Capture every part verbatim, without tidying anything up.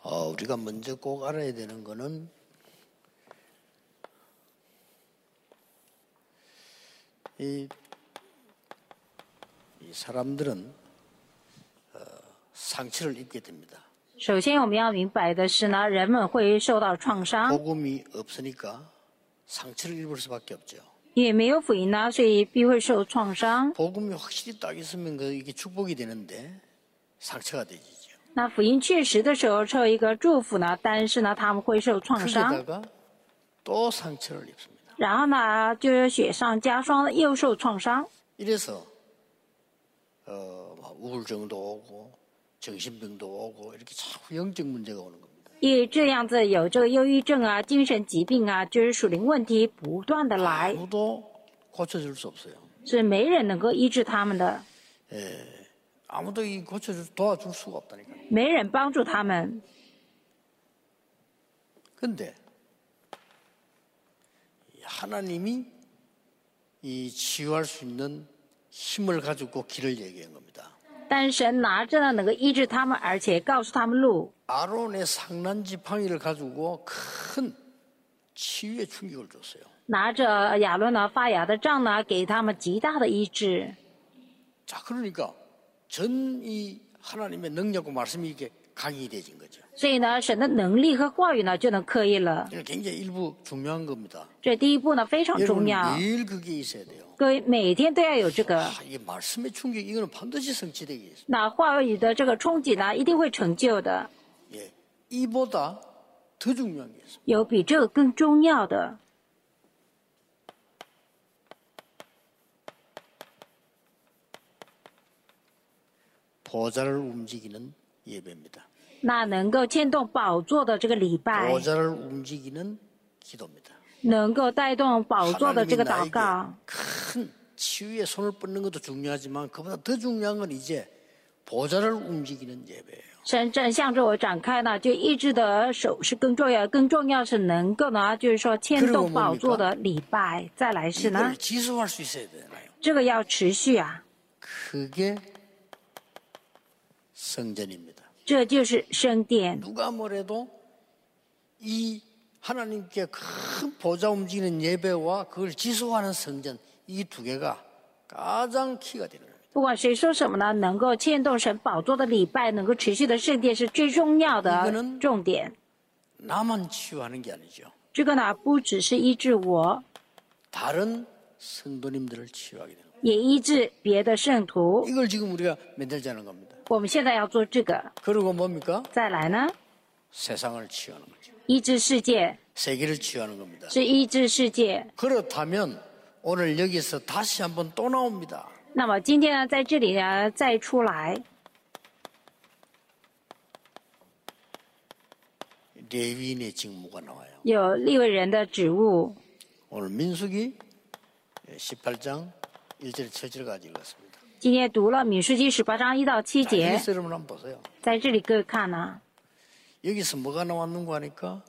어, 우리가 먼저 꼭 알아야 되는 거는 이, 이 사람들은 어, 상처를 입게 됩니다. 首先我们要明白的是呢，人们会受到创伤， 복음이 없으니까 상처를 입을 수밖에 없죠. 因为没有福音呢，所以必会受创伤。 복음이 확실히 딱 있으면 그 이게 축복이 되는데 상처가 되지죠. 那福音确实的时候受一个祝福呢，但是呢，他们会受创伤， 거기다가 또 상처를 입습니다. 然后呢，就是雪上加霜，又受创伤。 이래서 어, 우울증도 오고 정신병도 오고 이렇게 자꾸 영적 문제가 오는 겁니다. 因为这样子有这个忧郁症啊、精神疾病啊，就是属灵问题不断的来， 아무도 고쳐줄 수 없어요. 是没人能够医治他们的， 아무도 이 고쳐줄 도와줄 수가 없다니까요. 没人帮助他们。 근데 하나님이 이 치유할 수 있는 힘을 가지고 길을 얘기한 겁니다. 但是神拿着呢，能够医治他们，而且告诉他们路。 아론의 상난 지팡이를 가지고 큰 치유의 충격을 줬어요. 拿着亚伦呢发芽的杖呢，给他们极大的医治。 자, 그러니까 전 이 하나님의 능력과 말씀이 이게 강의되진 거죠. 所以呢，神的能力和话语呢就能刻印了。 이거 굉장히 일부 중요한 겁니다. 这第一步呢非常重 여러분 要， 매일 그게 있어야 돼요. 各位每天都要有这个。 아, 이게 말씀의 충격 이거는 반드시 성취되겠습니다. 那话语的这个冲击呢，一定会成就的。 예, 이보다 더 중요한 게 있습니다. 有比这个更重要的， 보좌를 움직이는 예배입니다. 那能够牵动宝座的这个礼拜， 보좌를 움직이는 기도입니다. 能够带动宝座的这 하나님이 个祷 나에게 告。 큰 치유의 손을 뻗는 것도 중요하지만 그보다 더 중요한 건 이제 보좌를 움직이는 예배예요. 神正向着我展开呢，就医治的手是更重要，更重要是能够呢，就是说牵动宝座的礼拜。再来是呢 이걸 ， 지속할 수 있어야 되나요? 这个要持续啊， 그게 성전입니다. 这就是圣殿。 누가 뭐래도 이 하나님께 큰 보좌 움직이는 예배와 그걸 지속하는 성전 이 두 개가 가장 키가 되는 겁니다. 不管谁说什么呢，能够牵动神宝座的礼拜，能够持续的圣殿是最重要的 이거는 重点。 나만 치유하는 게 아니죠. 这个呢，不只是医治我， 다른 성도님들을 치유하게 되는 겁니다. 也医治别的圣徒。 이걸 지금 우리가 만들자는 겁니다. 我们现在要做这个。 그리고 뭡니까? 再来呢， 세상을 치유하는 거죠. 医治世界 세계를 치유하는 겁니다. 是医治世界。 그렇다면 오늘 여기서 다시 한번 또 나옵니다. 那么今天呢，在这里呢再出来， 레위인의 직무가 나와요. 有利未人的职务。 오늘 민수기 십팔 장 일 절 칠 절까지 읽었습니다. 今天读了民数记十八章一到七 자, 节， 여기서 여러분 한번 보세요. 在这里各位看呢， 여기서 뭐가 나왔는가 하니까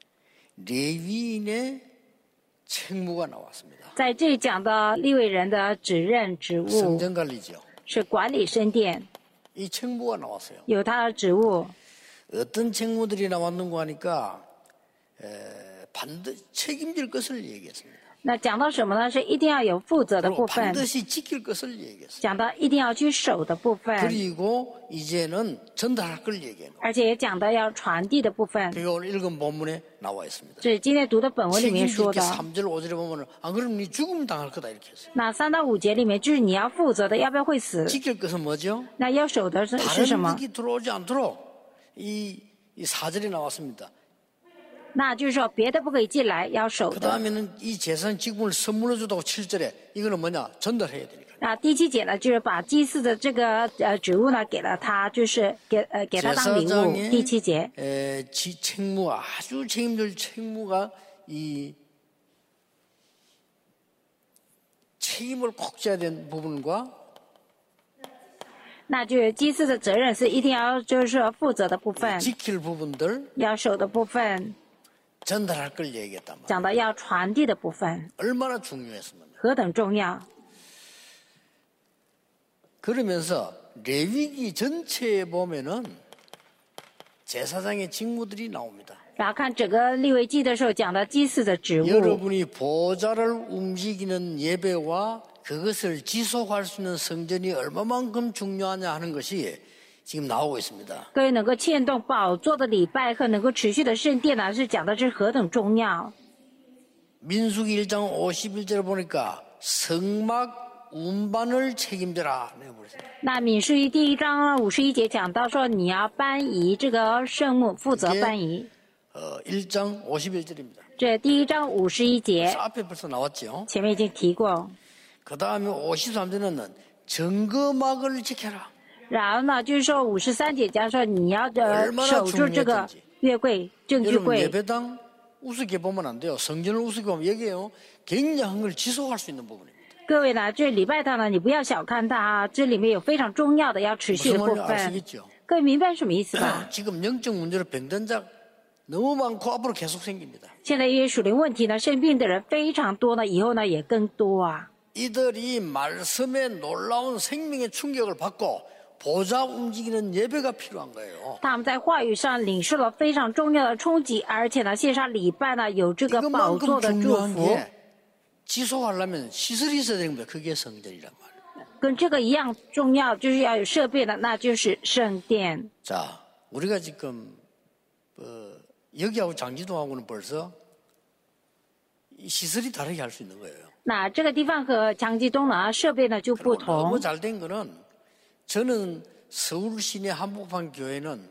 레위인의 책무가 나왔습니다. 在这里讲到利未人的指认职务 성전 관리죠. 是管理圣殿， 이 책무가 나왔어요. 有他的职务。 어떤 책무들이 나왔는가 하니까 에, 반드시 책임질 것을 얘기했습니다. 那讲到什么呢？是一定要有负责的 그리고 部分， 반드시 지킬 것을 얘기했어요. 讲到一定要去守的部分， 그리고 이제는 전달할 걸 얘기해요. 而且也讲到要传递的部分。 그게 오늘 읽은 본문에 나와 있습니다. 这是今天读的本文里面 책임질 说 게 的。 삼 절 오 절에 보면 안 그러면 네 죽음 당할 거다 이렇게 했어요. 那三到五节里面就是你要负责的，要不要会死？ 지킬 것은 뭐죠? 那要守的是是什 다른 么？ 득이 들어오지 않도록 이, 이 사 절이 나왔습니다. 那就是说别的不可以进来，要守 그 的。 다음에는 이 재산 직분을 선물로 주다고 칠 절에 이거는 뭐냐? 전달해야 되니까. 那第七节呢，就是把祭祀的这个呃职务呢给了他，就是给呃给他当礼物。 제사장의 第七节， 에, 지, 책무 아주 책임질 책무가 이 책임을 꼭 져야 되는 부분과 那就是祭祀的责任是一定要就是说负责的部分， 지킬 부분들 要守的部分， 전달할 걸 얘기했단 말이에요. 讲到要传递的部分， 얼마나 중요했으면. 何等重要。 그러면서 레위기 전체에 보면은 제사장의 직무들이 나옵니다. 然后看整个利未记的时候讲到祭祀的职务， 여러분이 보좌를 움직이는 예배와 그것을 지속할 수 있는 성전이 얼마만큼 중요하냐 하는 것이 지금 나오고 있습니다. 各位能够牵动宝座的礼拜和能够持续的圣殿呢，是讲的是何等重要。 민수기 일 장 오십일 절을 보니까 성막 운반을 책임져라. 那民数记第一章五十一节讲到说，你要搬移这个圣幕，负责搬移。 어, 일 장 오십일 절입니다. 这第一章五十一节 앞에 벌써 나왔죠. 前面已经提过。 그 다음에 오십삼 절에는 증거막을 지켜라. 然后呢，就是说五十三节讲说你要的守住这个约柜、证据 여러분 柜。 예배당 우습게 보면 안 돼요. 성전을 우습게 보면 여기에요. 굉장한 걸 지속할 수 있는 부분입니다. 各位呢，这礼拜堂呢，你不要小看它啊，这里面有非常重要的要持续的部 무슨 말인지 分。 아시겠죠? 各位明白什么意思吧？ 지금 영적 문제로 병든 자 너무 많고 앞으로 계속 생깁니다. 现在因为属灵问题呢，生病的人非常多呢，以后呢也更多啊。 이들이 말씀의 놀라운 생명의 충격을 받고 보좌 움직이는 예배가 필요한 거예요. 他们在话语上领受了非常重要的冲击，而且呢，线上礼拜呢有这个宝座 이것만큼 的祝 중요한 福， 게 지속하려면 시설이 있어야 되는 겁니다. 그게 성전이란 말이에요. 跟这个一样重要，就是要有设备的，那就是圣殿。 자, 우리가 지금 어, 여기하고 장지동하고는 벌써 이 시설이 다르게 할 수 있는 거예요. 那这个地方和强基东呢设备呢就不 그리고 너무 同。 잘 된 거는 저는 서울 시내 한복판 교회는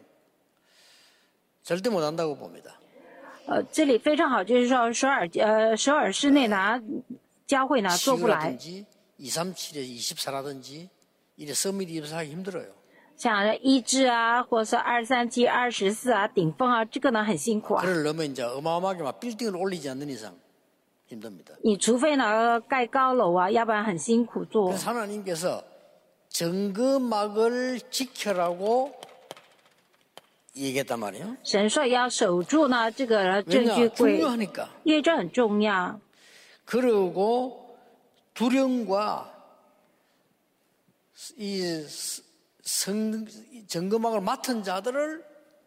절대 못 한다고 봅니다. 呃，这里非常好，就是说首尔呃首尔市内呢教会呢做不来， 시유라든지 이삼칠에 이십사라든지 이래 서밋 입사하기 힘들어요. 像一至啊，或者是二三七、二十四啊，顶峰啊，这个呢很辛苦啊。 그러려면 이제 어마어마하게 막 빌딩을 올리지 않는 이상 힘듭니다. 你除非呢盖高楼啊，要不然很辛苦做。 그래서 하나님께서 증거막을 지켜라고 얘기했단 말이에요. 神说要守住呢这个证据 왜냐? 柜， 중요하니까. 因为这很重要。 그리고 두령과 이 성, 증거막을 맡은 자들을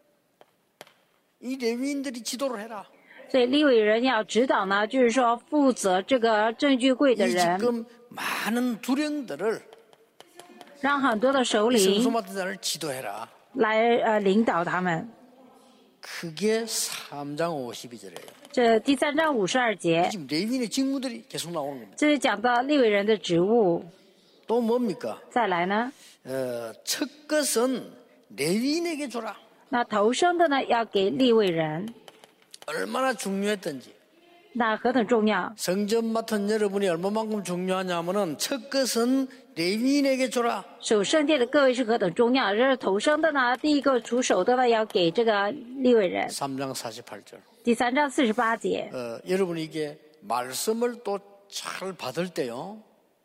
이 레위인들이 지도를 해라. 所以利未人要指导呢，就是说负责这个证据柜的 이 人， 지금 많은 두령들을 让很多的首 이 领 성소 맡은 자를 지도해라. 来呃领导他们。 그게 삼 장 오십이 절이에요. 这第三章五十二节， 지금 레위인의 직무들이 계속 나오는 겁니다. 这是讲到利未人的职务。 또 뭡니까? 再来呢， 어, 첫 것은 레위인에게 줘라. 那头生的呢要给利未人， 얼마나 중요했던지. 那何等重要！ 성전 맡은 여러분이 얼마만큼 중요하냐면은 첫 것은 레위인에게 줘라. 守圣殿的各位是何等重要！这是头生的呢，第一个出手的呢要给这个利未人。 삼 장 사십팔 절. 第三章四十八节， 어, 여러분이 이게 말씀을 또 잘 받을 때요.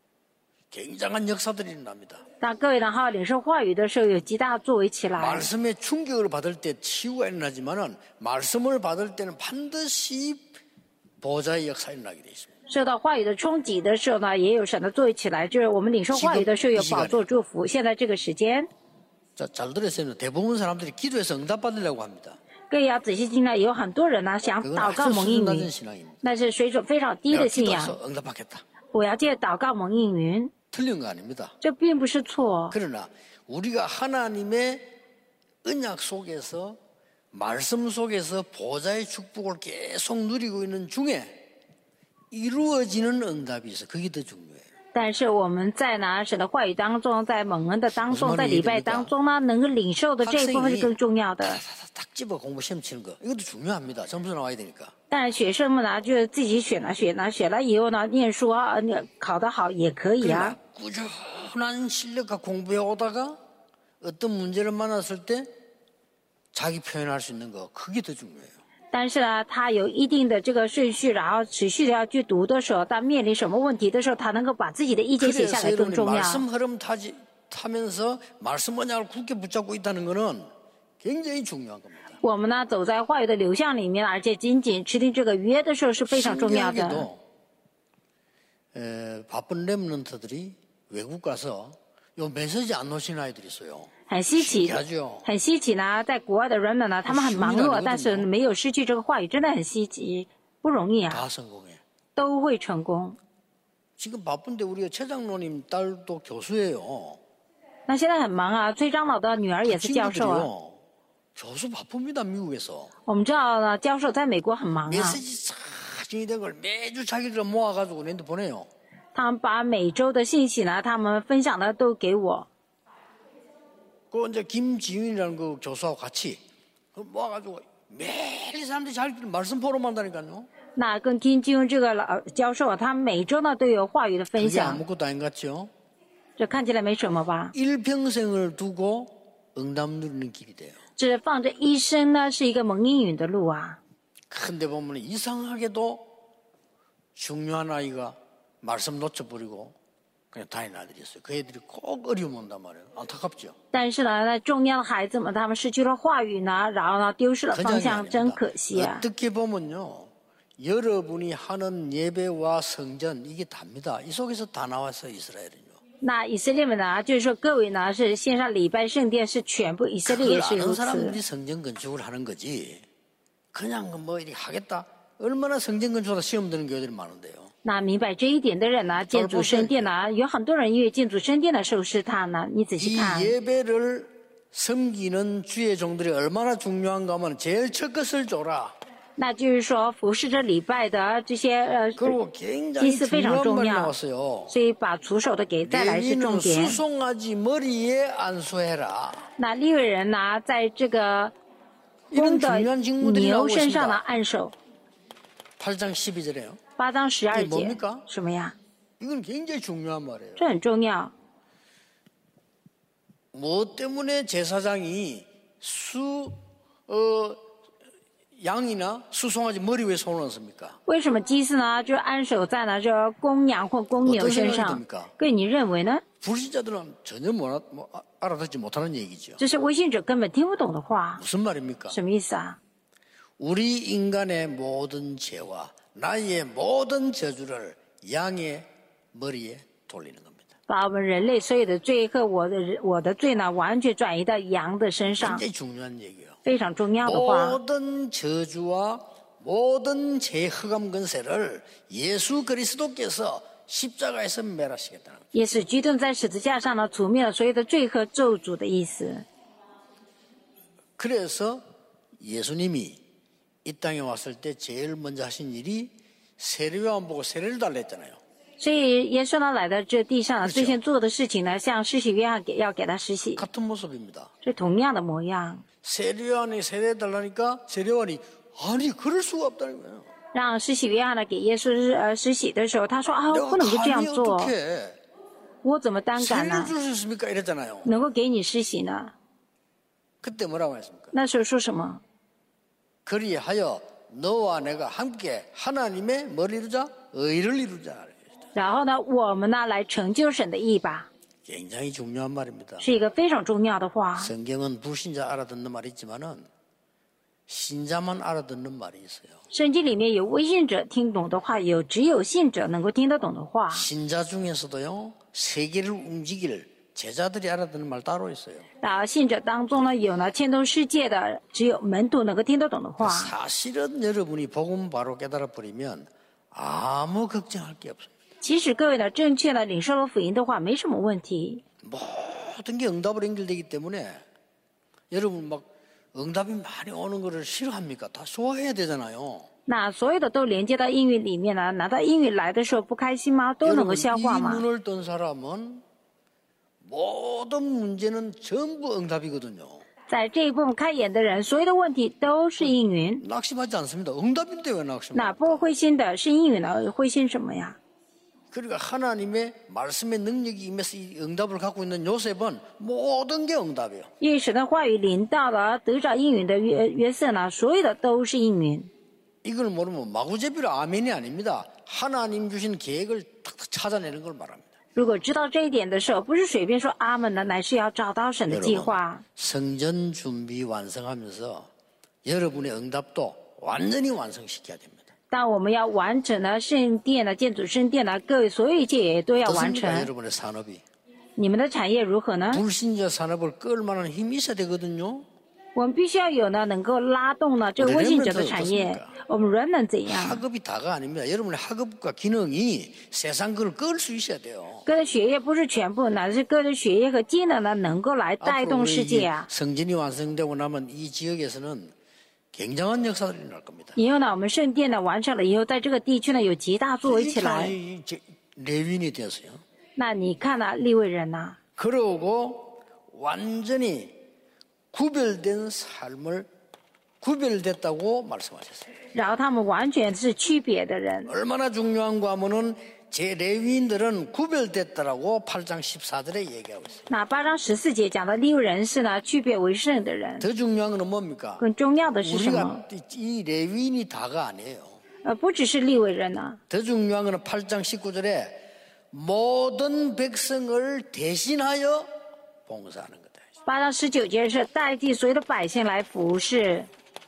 굉장한 역사들이 일어납니다. 当各位呢好好领受话语的时候，有极大的作为起来。 말씀의 충격을 받을 때 치유가 일어나지만은 말씀을 받을 때는 반드시 보좌의 역사가 일어나게 되어 있습니다. 受到话语的冲击的时候呢，也有神的作为起来。就是我们领受话语的时候有宝座祝福。现在这个时间， 자, 잘 들으세요. 대부분 사람들이 기도해서 응답받으려고 합니다. 各位要仔细听了，有很多人呢想 그건 祷告 아주 蒙应 수준 允 낮은 ， 신앙입니다. 那是水准非常低 내가 的信仰。 기도해서 응답받겠다. 我要借祷告蒙应允， 틀린 거 아닙니다. 这并不是错。 그러나 우리가 하나님의 언약 속에서 말씀 속에서 보좌의 축복을 계속 누리고 있는 중에 이루어지는 응답이 있어. 그게 더 중요해요. 但是我们在拿神的话语当中，在蒙恩的当中，在礼拜当中呢，能够领受的这一部分是更重要的。 딱 집어 공부 시험 치는 거 이것도 중요합니다. 점수 나와야 되니까. 当然，学生们呢，就是自己选了选了选了以后呢，念书啊，你考得好也可以啊。 꾸준한 실력과 공부해 오다가 어떤 문제를 만났을 때 자기 표현할 수 있는 거 그게 더 중요해요. 但是呢，他有一定的这个顺序，然后持续的要去读的时候，当面临什么问题的时候，他能够把自己的意见写下 그래서 来更 여러분이 重要。 말씀 흐름 타지, 타면서 말씀 언약을 굳게 붙잡고 있다는 거는 굉장히 중요한 겁니다. 我们呢，走在话语的流向里面，而且紧紧持定这个约的时候是非常重要的。 신기하게도 에, 바쁜 렘넌트들이 외국 가서 요 메시지 안 놓친 아이들이 있어요. 很稀奇， 신기하죠? 很稀奇呢。在国外的人们呢，他们很忙碌，但是没有失去这个话语，真的很稀奇，不容易啊， 다 성공해. 都会成功。 지금 바쁜데 우리 최 장로님 딸도 교수예요. 那现在很忙啊，崔长老的女儿也是教授啊。 친구들이요. 교수 바쁩니다 미국에서. 我们知道呢，教授在美国很忙啊， 메시지 싹 정리된 걸 매주 자기들 모아가지고 우리한테 보내요. 他们把每周的信息呢，他们分享的都给我。 그 이제 김지윤이라는 그 교수하고 같이 모아가지고 매일 사람들이 자기들 말씀 포럼 한다니까요. 那跟金金这个老教授啊，他每周呢都有话语的分 그게 享， 아무것도 아닌 것 같죠? 这看起来没什么吧？ 일평생을 두고 응답 누리는 길이 돼요. 这放着一生呢是一个蒙应允的路啊。 근데 보면 이상하게도 중요한 아이가 말씀 놓쳐버리고 그냥 다니는 아들이 있어요. 그 애들이 꼭 어려움 온단 말이에요. 안타깝죠? 但是呢，那重要的孩子们，他们失去了话语呢，然后呢，丢失了方 그냥이 向，真 아닙니다. 可惜啊！ 어떻게 보면요. 여러분이 하는 예배와 성전 이게 답니다. 이 속에서 다 나왔어요. 이스라엘은요. 那以色列们呢，就是说各位呢是线上礼拜圣殿是全部以色列 그걸 也是 아는 如此。 사람들이 성전 건축을 하는 거지. 그냥 뭐 이렇게 하겠다. 얼마나 성전 건축하다 시험 드는 교회들이 많은데요. 那明白这一点的人呢，建筑圣殿呢，有很多人因为建筑圣殿的时候试探呢。你仔细 이 看， 예배를 섬기는 주의 종들이 얼마나 중요한가 하면 제일 첫 것을 줘라. 那就是说服侍着礼拜的这些呃 그리고 祭 굉장히 司非常 중요한 重 말이 要， 나왔어요. 所以把除手的给再来是 레위는 重点。 수송아지 머리에 안수해라. 那利未人呢，在这个 이런 公的 중요한 직무들이 牛 나오고 身上呢 있습니다. 按手。 팔 장 십이 절에요. 八章十二 이게 节 뭡니까? 什么呀？ 이건 굉장히 중요한 말이에요. 这很重要。 뭐 때문에 제사장이 수, 어, 양이나 수송아지 머리 위에 손을 얹습니까? 为什么祭司呢，就按手在呢这公羊或公牛身上？各位，你认为呢？ 불신자들은 전혀 못, 알아- 뭐, 아- 알아듣지 못하는 얘기죠. 这是微信者根本听不懂的话， 무슨 말입니까? 什么意思啊？ 우리 인간의 모든 죄와 나의 모든 저주를 양의 머리에 돌리는 겁니다. 把我们人类所有的罪和我的我的罪呢，完全转移到羊的身上， 굉장히 중요한 얘기예요. 非常重要的话。 모든 저주와 모든 죄 흑암 근세를 예수 그리스도께서 십자가에서 멸하시겠다는 거예요. 也是基督在十字架上呢，除灭了所有的罪和咒诅的意思。 그래서 예수님이 이 땅에 왔을 때 제일 먼저 하신 일이 세례요한 보고 세례를 달라 했잖아요. 所以耶稣呢来到这地上，最先做的事情呢，向施洗约翰给要给他施洗， 같은 모습입니다. 是同样的模样， 세례요한이 세례 달라니까 세례요한이 아니 그럴 수가 없다는 거예요. 让施洗约翰呢给耶稣呃施洗的时候，他说啊， 내가 不能够这样 감히 做， 어떻게 我怎么胆敢 세례를 呢？ 줄 수 있습니까? 이랬잖아요. 能够给你施洗呢？ 그때 뭐라고 했습니까? 那时候说什么？ 그리하여 너와 내가 함께 하나님의 뭘 이루자? 의를 이루자. 然后呢，我们呢来成就神的意吧， 굉장히 중요한 말입니다. 是一个非常重要的话。 성경은 불신자 알아듣는 말이 있지만은 신자만 알아듣는 말이 있어요. 圣经里面有未信者听懂的话，有只有信者能够听得懂的话。 신자 중에서도요 세계를 움직일 제자들이 알아듣는 말 따로 있어요. 然后信者当中呢，有呢牵动世界的，只有门徒能够听得懂的话。 사실은 여러분이 복음 바로 깨달아 버리면 아무 걱정할 게 없어요. 其实各位呢，正确的领受了福音的话，没什么问题。 모든 게 응답으로 연결되기 때문에 여러분 막 응답이 많이 오는 거를 싫어합니까? 다 좋아해야 되잖아요. 那所有的都连接到应允里面呢，难道应允来的时候不开心吗？都能够 여러분 消 이 化吗？ 문을 떤 사람은 모든 문제는 전부 응답이거든요. 在这一部分开眼的人，所有的问题都是应允。 낙심하지 않습니다. 응답인데 왜 那 낙심합니까? 不灰心的是应允呢？灰心什么呀？ 그러니까 하나님의 말씀의 능력이 임해서 이 응답을 갖고 있는 요셉은 모든 게 응답이에요. 因为神的话语临到了得着应允的约约瑟呢，所有的都是应允。 이걸 모르면 마구제비로 아멘이 아닙니다. 하나님 주신 계획을 탁탁 찾아내는 걸 말합니다. 如果知道这一点的时候，不是随便说阿门的，乃是要找到神的计 여러분 划。 성전 준비 완성하면서 여러분의 응답도 완전히 완성시켜야 됩니다. 但我们要完整的圣殿的建筑圣殿呢，各位所有一切也都要完 어떻습니까? 成。 여러분의 산업이. 你们的产业如何呢？ 불신자 산업을 끌 만한 힘이 있어야 되거든요. 我们必须要有呢，能够拉动呢这个未信者的产业。我们人能怎样？ 학업이 다가 아닙니다. 여러분의 학업과 기능이 세상 그걸 끌 수 있어야 돼요. 个人学业不是全部，乃是个人学业和技能呢，能够来带动世界啊。 성전이 완성되고 나면 이 지역에서는 굉장한 역사들이 날 겁니다. 以后呢，我们圣殿呢完成了以后，在这个地区呢有极大作为起来。 레위인이 되었어요. 那你看啊，利未人呐、啊， 그러고 완전히 구별된 삶을 구별됐다고 말씀하셨어요. 然后他们完全是区别的人。 얼마나 중요한가 하면은 제 레위인들은 구별됐다라고 팔 장 십사 절에 얘기하고 있어요. 那八章十四节讲的利未人是呢区别为圣的人。 더 중요한 건 뭡니까? 更重要的是什么？ 우리가 이 레위인이 다가 아니에요. 呃，不只是利未人呢、啊， 더 중요한 건 팔 장 십구 절에 모든 백성을 대신하여 봉사하는 거다. 八章十九节是代替所有的百姓来服侍。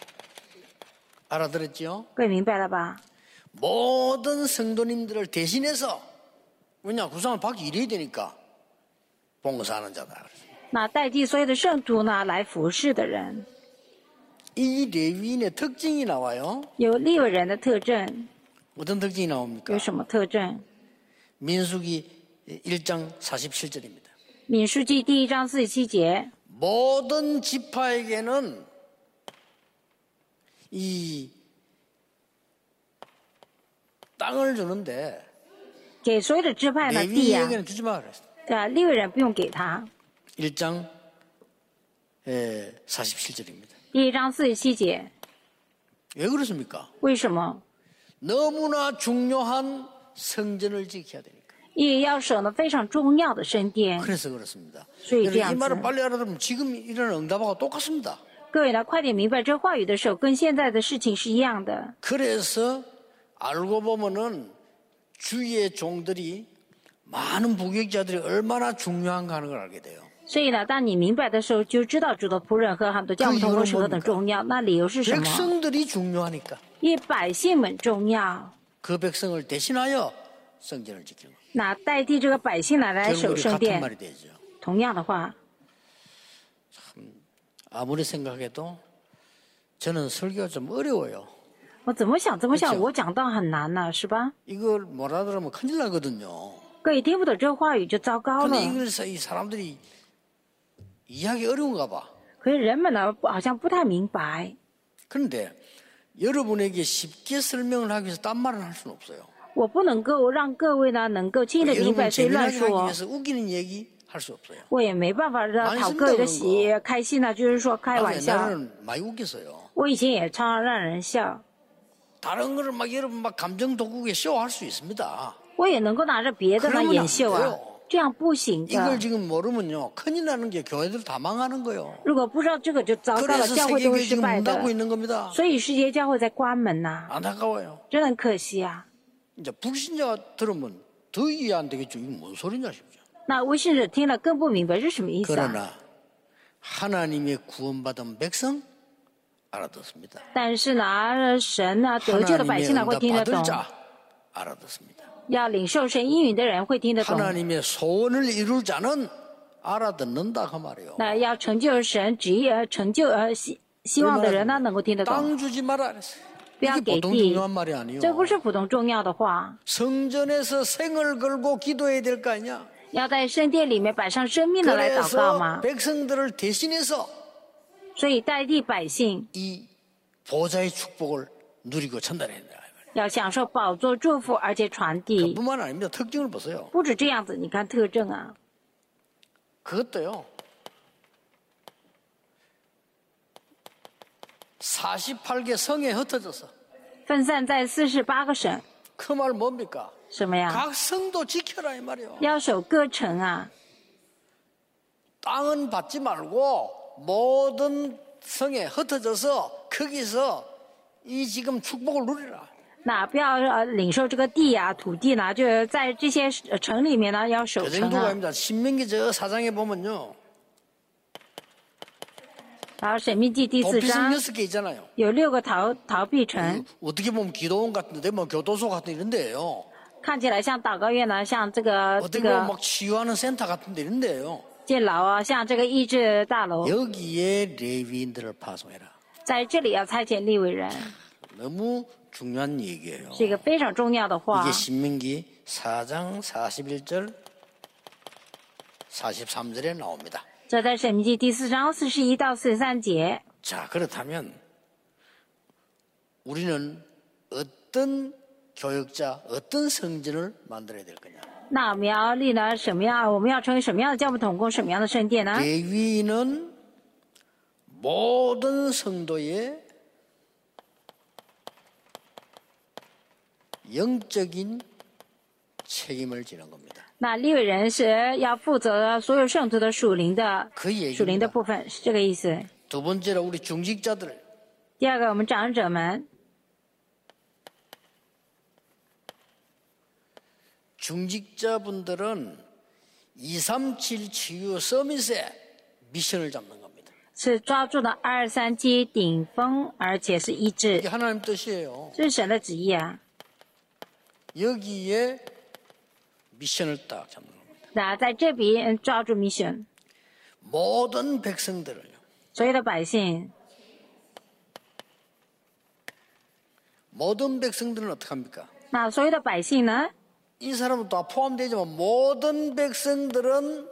알아들었죠? 各位明白了吧？ 모든 성도님들을 대신해서 왜냐 구상을 받기 이래야 되니까 봉사하는 자다. 那代替所有的圣徒呢来服侍的人， 이 레위인의 특징이 나와요. 有利未人的特征。 어떤 특징이 나옵니까? 有什么特征？ 민수기 일 장 사십칠 절입니다. 民数记第一章四十七节， 모든 지파에게는 이 땅을 주는데 给所有的支派呢地呀、 레위인에게는 주지 마 그랬어요. 啊，利未人不用给他。 일 장 사십칠 절입니다. 第一章四十七节， 왜 그렇습니까? 为什么？ 너무나 중요한 성전을 지켜야 되니까. 因为要守呢非常重要的圣殿。 그래서 그렇습니다. 所以这 이 样 말을 子， 빨리 알아들으면 지금 이런 응답하고 똑같습니다. 各位呢快点明白这话语的时候，跟现在的事情是一样的。 그래서 알고 보면은 주의 종들이 많은 부격자들이 얼마나 중요한가 하는 걸 알게 돼요. 所以呢，当你明白的时候，就知道主的仆人和很多教牧同工是何等重要。那理由是什么？ 백성들이 중요하니까 因为百姓们重要， 그 백성을 대신하여 성전을 지키는 거예요. 那代替这个百姓来来守 결국 圣 같은 殿。 말이 되죠. 同样的话， 아무리 생각해도 저는 설교가 좀 어려워요. 我怎么想怎么想， 그쵸 我讲道很难呢，是吧？ 이걸 못 알아들으면 큰일 나거든요. 各位听不懂这个话语就糟糕 근데 了。 이걸 이 사람들이 이해하기 어려운가 봐. 可是人们呢，好像不太明白。 그런데 여러분에게 쉽게 설명을 하기 위해서 딴 말은 할 수는 없어요. 我不能够让各位呢能够轻易的明白， 여러분 所以乱 재미나게 하기 说。 위해서 웃기는 얘기 할 수 없어요. 我也没办法让 많이 讨各位的 쓴다는 喜悦开心呢，就是说开 나도 玩笑。 옛날에는 많이 웃겼어요. 我以前也常常让人笑， 다른 거를 막 여러분 막 감정 돋구게 쇼할 수 있습니다. 我也能够拿着别的呢 그러면 演秀 안 啊 돼요 ， 这样不行 이걸 的。 지금 모르면요 큰일 나는 게 교회들 다 망하는 거예요. 如果不知道这个就糟糕了， 그래서 教会都会 세계교회 失 지금 败 문 的。 닫고 있는 겁니다. 所以世界教会在关门呐、 안타까워요. 真的很可惜啊。 이제 불신자가 들으면 더 이해 안 되겠죠. 이게 뭔 소리냐 싶죠. 那微信者听了更不明白是什么意思啊？ 그러나 하나님의 구원받은 백성 알아듣습니다. 但是呢，神呢得救的百 하나님의 姓呢会 응답 听得 받을 懂， 자 알아듣습니다. 要领受神应允的人会听得懂。 하나님의 소원을 이룰 자는 알아듣는다 그 말이에요. 那要成就神旨意而成就而希希望的人呢，能够听得懂。 땅 주지 마라 그랬어요. 不要 이게 给 보통 地， 중요한 말이 아니에요. 这不是普通重要的话。 성전에서 생을 걸고 기도해야 될 거 아니야. 要在圣殿里面摆上生命的来祷告 그래서 吗？ 백성들을 대신해서 所以代替百姓 이 보좌의 축복을 누리고 전달해야 된다. 要享受宝座祝福，而且传递。 뿐만 아닙니다. 특징을 보세요. 不止这样子，你看特征啊， 그것도요. 사십팔 개 성에 흩어져서 分散在四十八个省， 그 말 뭡니까? 什么呀？ 각 성도 지켜라 이 말이에요. 要守各城啊， 땅은 받지 말고 모든 성에 흩어져서 거기서 이 지금 축복을 누리라. 那不要呃领受这个地啊土地呢，就是在这些呃城里面呢要守 그 城 정도가 啊。 아닙니다. 신명기 저 사장에 보면요. 然后《神秘记》第四 도피성 章 여섯 개 있잖아요. 有六个逃逃避城， 어떻게 보면 기도원 같은데 뭐 교도소 같은 이런 데예요. 看起来像祷告院呢，像这个这 어떻게 个 보면 막 치유하는 센터 같은 데 있는데요. 监牢啊，像这个医治大楼， 여기에 레위인들을 파송해라. 在这里要差遣利未人， 너무 중요한 얘기예요. 是一个非常重要的话 이게 。 신명기 사 장 사십일 절 사십삼 절에 나옵니다. 这在申命记第四章四十一到四十三节。 자, 그렇다면 우리는 어떤 교육자, 어떤 성전을 만들어야 될 거냐? 那我们要立呢什么样？我们要成为什么样的教牧同工，什么样的圣殿呢？ 레위인은 모든 성도의 영적인 책임을 지는 겁니다. 那利未人是要负责所有圣徒的属灵的 그 属灵的 얘기입니다. 部分，是这个意思。 두 번째로 우리 중직자들, 第二个，我们长者们， 중직자분들은 이삼칠 치유 서밋의 미션을 잡는 겁니다. 是抓住了二三七顶峰，而且是医治 이게 ， 하나님 뜻이에요. 这是神的旨意啊。 여기에 미션을 딱 잡는 겁니다. 那在这边抓住 mission， 모든 백성들을요. 所有的百姓， 모든 백성들은 어떻게 합니까? 那所有的百姓呢？ 이 사람은 다 포함되지만 모든 백성들은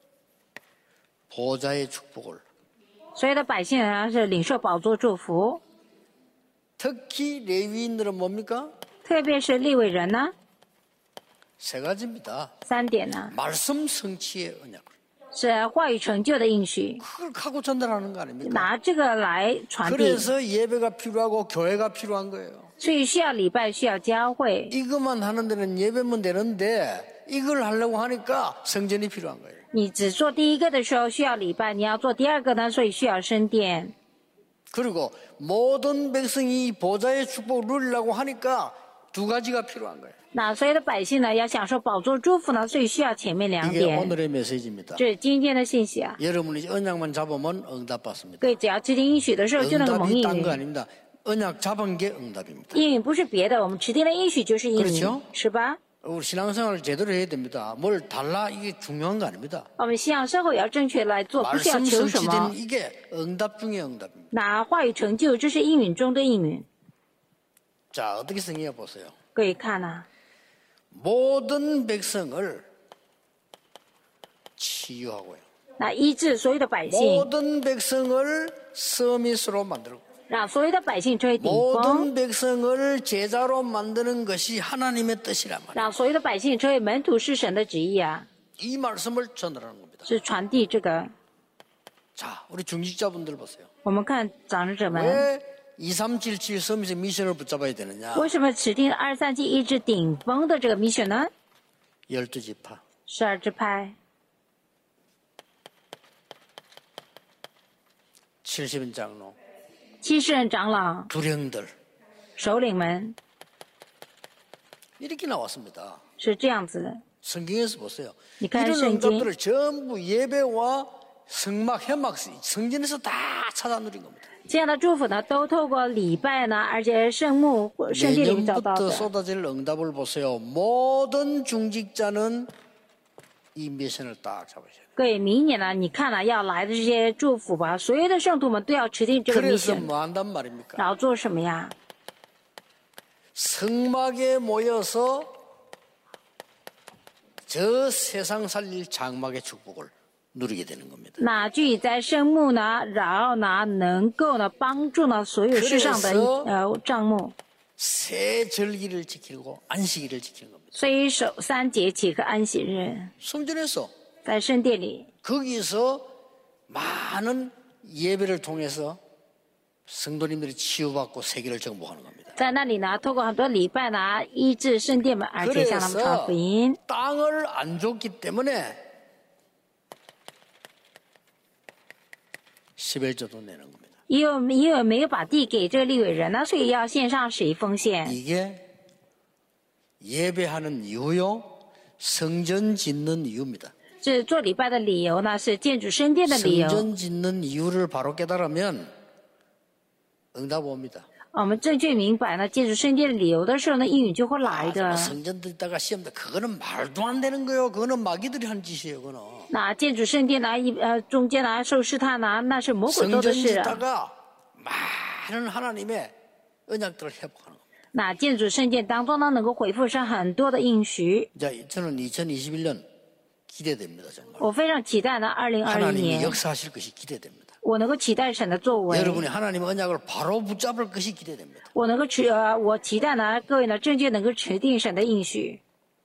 보좌의 축복을, 所有的百姓呢是领受宝座祝福， 특히 레위인들은 뭡니까? 特别是利未人呢， 세 가지입니다. 三点呢 말씀 성취의 언약. 是话语成就的应许， 그걸 갖고 전달하는 거 아닙니까? 拿这个来传递， 그래서 예배가 필요하고 교회가 필요한 거예요. 所以需要礼拜，需要教会。 이것만 하는 데는 예배면 되는데 이걸 하려고 하니까 성전이 필요한 거예요. 你只做第一个的时候需要礼拜，你要做第二个呢，所以需要圣殿。 그리고 모든 백성이 보좌의 축복을 누리려고 하니까 두 가지가 필요한 거예요. 那所有的百姓呢，要享受宝座祝福呢，所以需要前面两 이게 点。 오늘의 메시지입니다. 这是今天的信息啊！ 여러분이 언약만 잡으면 응답받습니다. 各位只要持定应许的时候，就能够蒙 응답이 应 딴 거 允。 아닙니다. 언약 잡은 게 응답입니다. 应允不是别的，我们持定的应许就是应 그렇 允 죠 ， 是吧？ 우리 신앙생활을 제대로 해야 됩니다. 뭘 달라 이게 중요한 거 아닙니다. 我们信仰生活也要正确来做，不是要 말씀 求什么 성취되는 。 이게 응답 중의 응답입니다. 那话语成就，这是应允中的应允。 자, 어떻게 생각해 보세요. 各位看啊， 모든 백성을 치유하고요. 那医治所有的百姓， 모든 백성을 서밋으로 만들고 让所有的百姓成为顶峰， 모든 백성을 제자로 만드는 것이 하나님의 뜻이란 말이에요. 让所有的百姓成为门徒，是神的旨意啊， 이 말씀을 전하는 겁니다. 是传递这个。 자, 우리 중직자분들 보세요. 我们看长者们 왜 이삼칠칠 서밋의 미션을 붙잡아야 되느냐? 为什么指定二三七医治顶峰的这个 mission 呢？ 열두 지파, 十二支派、 칠십 장로, 七十任长老、 두령들 首领们 이렇게 나왔습니다. 是这样子的。 성경에서 보세요. 니看 이런 圣经 응답들을 전부 예배와 성막, 회막, 성전에서 다 찾아 누린 겁니다. 这样的祝福呢，都透过礼拜呢，而且圣幕、圣地里面找到 내년부터 的。 쏟아질 응답을 보세요. 모든 중직자는 이 미션을 딱 잡으셔야 돼요. 各位，明年呢，你看了要来的这些祝福吧，所有的圣徒们都要持定这个 그래서 mission， 뭐 한단 말입니까? 然后做什么呀？ 성막에 모여서 저 세상 살릴 장막의 축복을 누리게 되는 겁니다. 那聚集在圣幕呢，然后呢，能够呢帮助呢所有世上的 그래서 呃账目， 새 절기를 지키고 안식일을 지키는 겁니다. 所以守三节期和安息日， 성전에서 在圣殿里， 거기서 많은 예배를 통해서 성도님들이 치유받고 세계를 정복하는 겁니다. 在那里呢，透过很多礼拜呢，医治圣殿们，而且向他们传 그래서 福音。 땅을 안 줬기 때문에 십일조도 내는 겁니다. 因为因为没有把地给这个利未人呢，所以要献上十一奉献。 이게 예배하는 이유요, 성전 짓는 이유입니다. 这做礼拜的理由呢，是建筑圣殿的理由。 성전 짓는 이유를 바로 깨달으면 응답 옵니다. 我们正确明白呢，借助圣殿的理由的时候呢，应允就会来 아, 的。 성전 듣다가 시험다. 그거는 말도 안 되는 거예요. 그거는 마귀들이 한 짓이에요. 그거는. 那建筑圣殿呢，一呃中间呢受试探呢，那是魔鬼做的 성전 事。 짓다가 많은 하나님의 언약들을 회복하는 겁니다. 那建筑圣殿当中呢，能够回复上很多的应许。 자, 저는 이천이십일 년 기대됩니다. 정말. 我非常期待呢，二零二零 하나님이 年 역사하실 것이 기대됩니다. 我能够期待神的作为。 여러분이 하나님의 언약을 바로 붙잡을 것이 기대됩니다. 我能够持呃，我期待呢，各位呢，正确能够持定神的应许。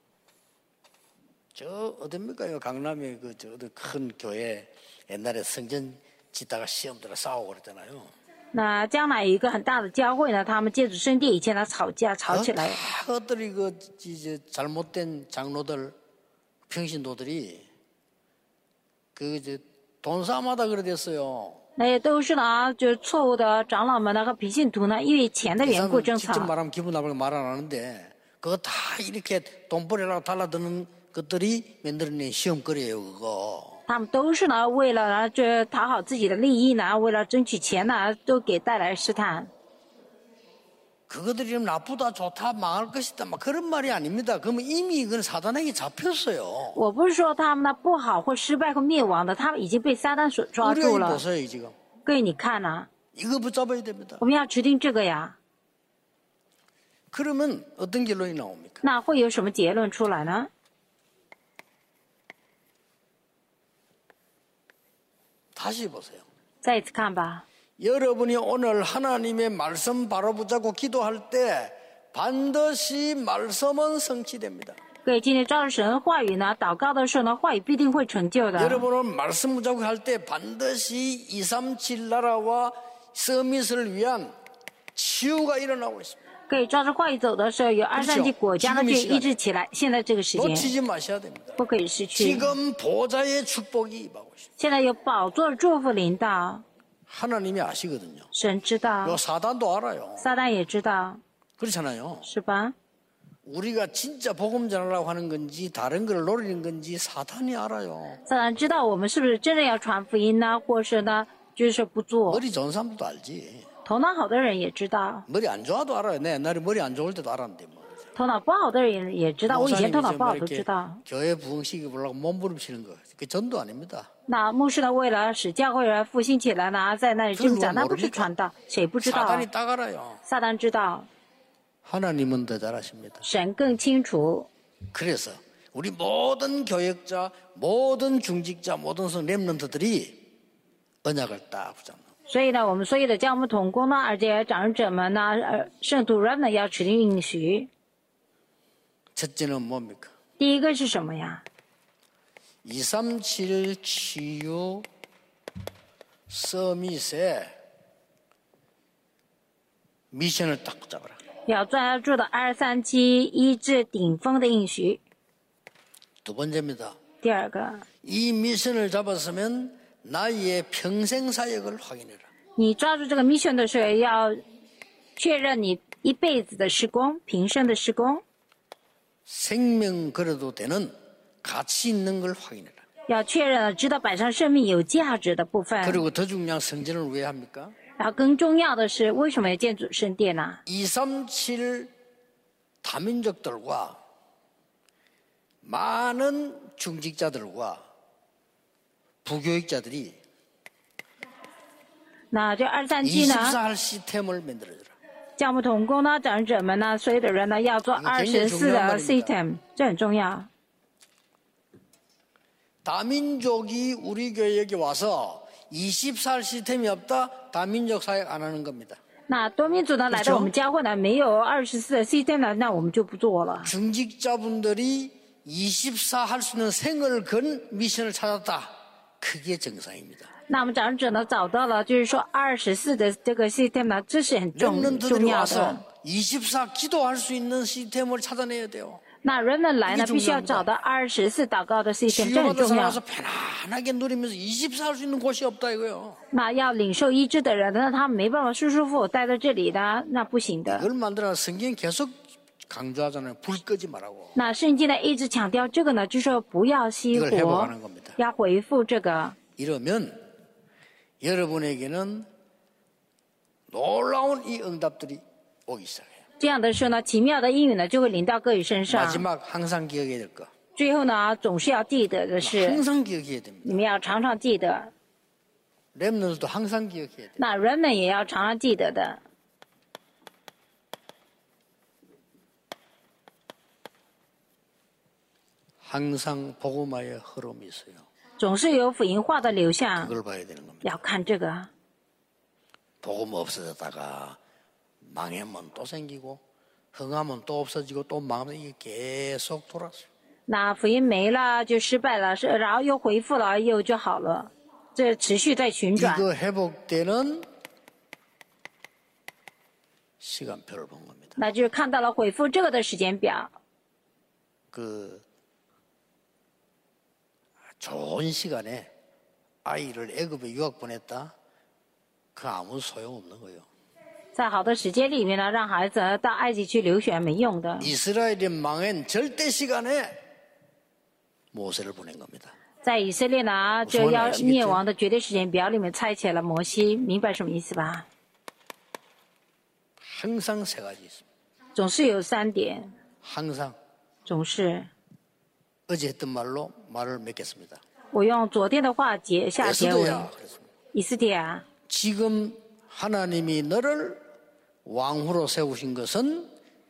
저 어딥니까? 이 강남에 그 저 큰 교회 옛날에 성전 짓다가 시험 들어 싸우고 그랬잖아요. 那将来有一个很大的教会呢，他们建筑圣殿以前呢吵架吵 어, 起来， 다 그것들이 그 이제 잘못된 장로들 평신도들이 그 이제 돈 싸움하다 그래 됐어요. 那也都是呢，就是错误的长老们呢和平信徒呢，因为钱的缘故 그 争 직접 吵。 말하면 기분 나쁘게 말 안 하는데 그거 다 이렇게 돈벌이라고 달라드는 것들이 만들어낸 시험거리예요. 그거. 他们都是呢，为了呢，这讨好自己的利益呢，为了争取钱呢，都给带来试探。 그것들이 나쁘다 좋다 망할 것이다 막 그런 말이 아닙니다. 그러면 이미 이건 사단에게 잡혔어요. 我不是说他们呢不好或失败或灭亡的，他们已经被撒旦所抓 우리가 住 이 了。 보세요 지금. 各位，你看呐、 이거 붙잡아야 됩니다. 我们要持定这个呀， 그러면 어떤 결론이 나옵니까? 那会有什么结论出来呢？ 다시 보세요. 再一次看吧。 여러분이 오늘 하나님의 말씀 바로 붙잡고 기도할 때 반드시 말씀은 성취됩니다. 各位，今天照着神的话语呢，祷告的时候呢，话语必定会成就的。 여러분은 말씀 붙잡고 할 때 반드시 이삼칠 나라와 서밋을 위한 치유가 일어나고 있습니다. 各位，照着话语走的时候，有二三级国家呢就医治起来。现在这个时间 놓치지 마셔야 됩니다. 不可以失去。 지금 보좌의 축복이 임하고 있습니다. 现在有宝座的祝福临到， 하나님이 아시거든요. 神知道， 요 사단도 알아요. 撒旦也知道， 그렇잖아요. 是吧？ 우리가 진짜 복음 전하려고 하는 건지 다른 걸 노리는 건지 사단이 알아요. 撒旦知道我们是不是真的要传福音呢，或是呢，就是说不做。 머리 좋은 사람도 알지. 头脑好的人也知道， 머리 안 좋아도 알아요. 내 옛날에 머리 안 좋을 때도 알았는데 뭐. 头脑不好的人也知道。我以前头脑 목사님이 不好 뭐 都知 이렇게 道。 교회 부흥시켜 보려고 몸부림치는 거. 그 전도 아닙니다. 那牧师呢，为了使教会人复兴起来呢，在那里挣扎，那不是传道，谁不知道？ 사단이 딱 알아요. 撒旦知道， 하나님은 더 잘 아십니다. 神更清楚。 그래서 우리 모든 교역자, 모든 중직자, 모든 성 렘넌트들이 언약을 딱 붙잡는. 所以呢，我们所有的教牧同工呢，而且长者们呢，呃，圣徒人呢，要持定应许。 첫째는 뭡니까? 第一个是什么呀？ 이삼칠 치유 서밋에 미션을 딱 붙잡아라. 要专注的二三七医治顶峰的应许。 두 번째입니다. 第二个， 이 미션을 잡았으면 나의 평생 사역을 확인해라. 你抓住这个 mission 的时候，要确认你一辈子的施工，平生的施工， 생명 걸어도 되는 가치 있는 걸 확인해라. 要确认知道摆上生命有价值的部分。 그리고 더 중요한 성전을 왜 합니까? 然后更重要的是，为什么要建主圣殿呢？ 이삼칠 다민족들과 많은 중직자들과 부교육자들이 那这二三七呢， 이십사 할 시스템을 만들어줘라. 教牧同工呢，长者们呢，所有的人呢，要做二十四的 system， 这很重要。 다민족이 우리 교회 여기 와서 이십사 할 시스템이 없다. 다민족 사역 안 하는 겁니다. 那多民族呢来到我们教会呢，没有二十四的 system 呢，那我们就不做了。 중직자분들이 이십사 할 수 있는 생을 건 미션을 찾았다. 그게 정상입니다. 那我们长者呢找到了，就是说二十四的这个 system 呢，这是很重 렘넌트들이 重要的。 와서 이십사 기도할 수 있는 시스템을 찾아내야 돼요. 那人们来呢， 이게 必须要 중요합니다. 找到二十四祷告的 system， 这很 치유받은 重 사람 要。 와서 편안하게 누리면서 이십사 할 수 있는 곳이 없다 이거요. 那要领受医治的人呢，他没办法舒舒服服待在这里的，那不行的。 이걸 만들어 성경 계속 강조하잖아요. 불 끄지 말라고. 那圣经呢一直强调这个呢，就是说不要熄 이걸 火 회복하는 ， 겁니다. 要回复这个。 이러면 여러분에게는 놀라운 이 응답들이 오기 시작해요. 这样的时候呢，奇妙的应允呢就会临到各位身上。 마지막 항상 기억해야 될 거. 最后呢，总是要记得的是， 항상 기억해야 됩니다. 你们要常常记得。 렘넌트도 항상 기억해야 돼요. 那人们也要常常记得的。 항상 복음화의 흐름이 있어요. 总是有福音化的流向， 그걸 봐야 되는 겁니다. 要看这个。 복음 없어졌다가 망하면 또 생기고 흥하면 또 없어지고 또 망하면 이게 계속 돌아서. 那福音没了就失败了，是然后又恢复了，又就好了，这持续在旋转。 이거 회복되는 시간표를 본 겁니다. 那就是看到了恢复这个的时间表。 그 좋은 시간에 아이를 애굽에 유학 보냈다. 그 아무 소용 없는 거예요. 在好的时间里面呢，让孩子到埃及去留学没用的。 이스라엘이 망한 절대 시간에 모세를 보낸 겁니다. 在以色列呢，这要灭亡的绝对时间表里面差遣了摩西，明白什么意思吧？ 항상 세 가지 있습니다. 总是有三点， 항상 总是。 어제 했던 말로 말을 맺겠습니다. 我用昨天的话结下结尾。 에스더야, 그랬습니다. 以斯帖啊， 지금 하나님이 너를 왕후로 세우신 것은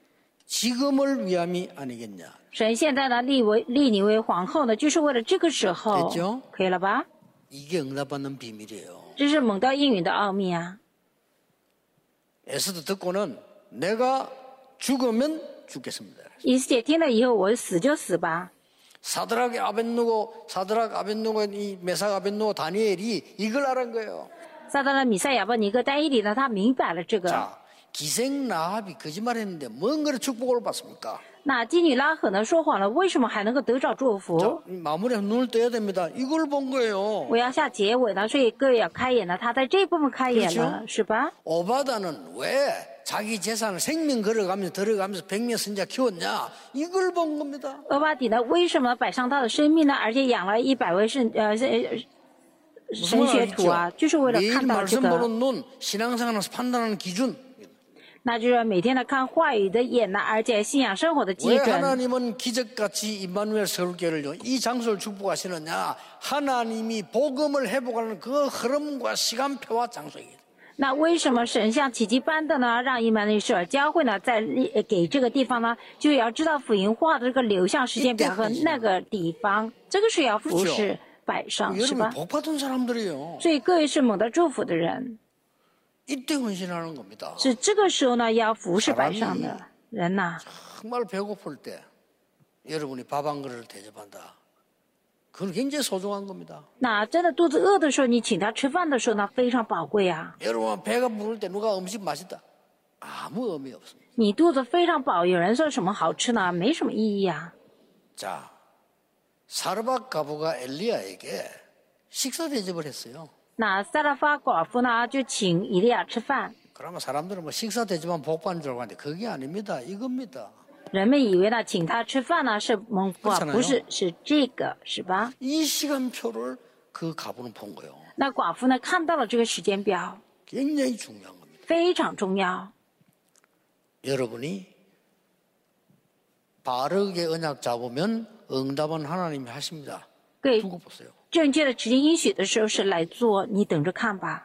지금을 위함이 아니겠냐. 神现在呢立为立你为皇后呢，就是为了这个时候 됐죠 ， 可以了吧？ 이게 응답받는 비밀이에요. 这是蒙道应允的奥秘啊！ 에스더 듣고는 내가 죽으면 죽겠습니다. 以斯帖听了以后，我死就死吧。 사드락 아벤누고 사드락 아벤누고 이 메삭 아벤누고 다니엘이 이걸 알은 거예요. 撒旦的米赛亚伯尼哥但以理呢，他明白了这个。 자, 기생 라합이 거짓말했는데 뭔 그런 축복을 받습니까? 那妓女拉赫呢说谎了，为什么还能够得着祝福？ 자, 마무리에 눈을 떠야 됩니다. 이걸 본 거예요. 我要下结尾呢，所以各位要开眼了，他在这部分开眼了， 그렇죠 是吧？ 오바다는 왜 자기 재산을 생명 걸어가면서 들어가면서 백명 선자 키웠냐? 이걸 본 겁니다. 俄巴底呢，为什么摆上他的生命呢？而且养了一百位圣呃神神学徒啊，就是为了 매일 看到这 말씀 个。 보는 눈, 신앙생활에서 판단하는 기준. 那就是每天的看话语的眼呢，而且信仰生活的基 왜 准。 하나님은 기적같이 임마누엘 서울교회를 이 장소를 축복하시느냐? 하나님이 복음을 회복하는 그 흐름과 시간표와 장소이기. 那为什么神像奇迹般的呢，让伊曼内舍尔教会呢，在给这个地方呢，就要知道福音化的这个流向时间表和那个地方，这个是要服侍摆上，是 여러분이 吧？ 복 받은 사람들이에요. 所以各位是蒙得祝福的人， 이때 헌신하는 겁니다. 是这个时候呢要服侍摆上的人呐。 정말 배고플 때 여러분이 밥 한 그릇을 대접한다. 그건 굉장히 소중한 겁니다. 那真的肚子饿的时候，你请他吃饭的时候呢，非常宝贵啊。 여러분 배가 부를 때 누가 음식 맛있다. 아무 의미 없습니다. 你肚子非常饱，有人说什么好吃呢？没什么意义啊。 자, 사르밧 가부가 엘리야에게 식사 대접을 했어요. 那撒拉法寡妇呢，就请以利亚吃饭。 그러면 사람들은 뭐 식사 대접만 복 받는 줄 알았는데 그게 아닙니다. 이겁니다. 人们以为呢，请他吃饭呢是蒙福啊，不是，是这个，是吧？ 이 시간표를 그 가부는 본 거예요. 那寡妇呢看到了这个时间表， 굉장히 중요한 겁니다. 非常重要。 여러분이 바르게 언약 잡으면 응답은 하나님이 하십니다. 各位 두고 보세요. 正确的执行应许的时候是来做，你等着看吧。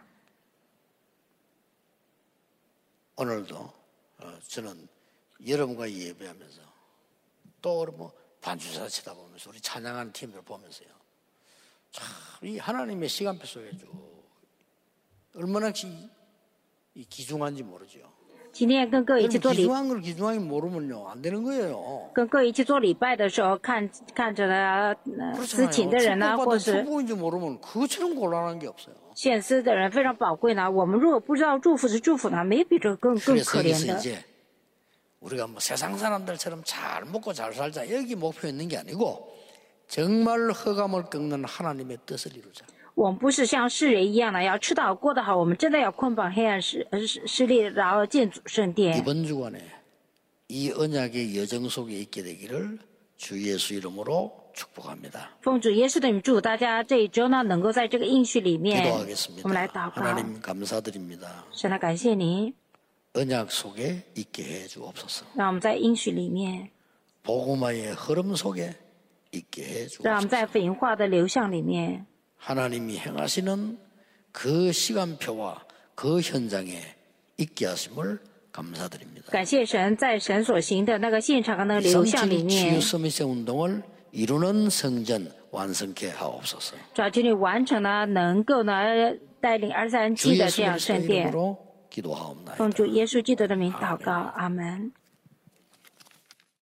오늘도 어, 저는 여러분과 예배하면서 또 뭐 반주사 치다 보면서 우리 찬양하는 팀들 보면서요. 참 이 하나님의 시간표 속에 쭉 얼마나 기, 이 기중한지 모르죠. 今天跟各位一起做礼， 기중한 걸 기중하게 모르면요 안 되는 거예요. 跟各位一起做礼拜的时候，看看着呢，呃，司琴的人呢，或 축복받은 是 축복인지 모르면 그처럼 곤란한 게 없어요. 献司的人非常宝贵呢。我们如果不知道祝福是祝福呢，没比这个更更 그래서 可怜 여기서 的。 이제 우리가 뭐 세상 사람들처럼 잘 먹고 잘 살자 여기 목표 있는 게 아니고 정말 허감을 꺾는 하나님의 뜻을 이루자. 我们不是像世人一样的要吃到过得好，我们真的要捆绑黑暗势呃势势力，然后建主圣殿。 이번 주간에 이 언약의 여정 속에 있게 되기를 주 예수 이름으로 축복합니다. 奉主耶稣的名祝大家这一周呢，能够在这个应许里面， 기도하겠습니다. 我们来祷告。 하나님 감사드립니다. 神啊，感谢您， 언약 속에 있게 해 주옵소서. 让我们在应许里面， 복음화의 흐름 속에 있게 해 让我们 주옵소서. 在福音化的流向里面， 하나님이 행하시는 그 시간표와 그 현장에 있게 하심을 감사드립니다. 感谢神在神所行的那个现场和那个流向里 성취 치유 面， 서밋의 운동을 이루는 성전 완성케 하옵소서. 主要求你完成了，能够呢带领二三 주 七的这样 예수 圣 그리스도의 殿。 이름으로 기도하옵나이다. 奉主耶稣基督的名祷告，阿门。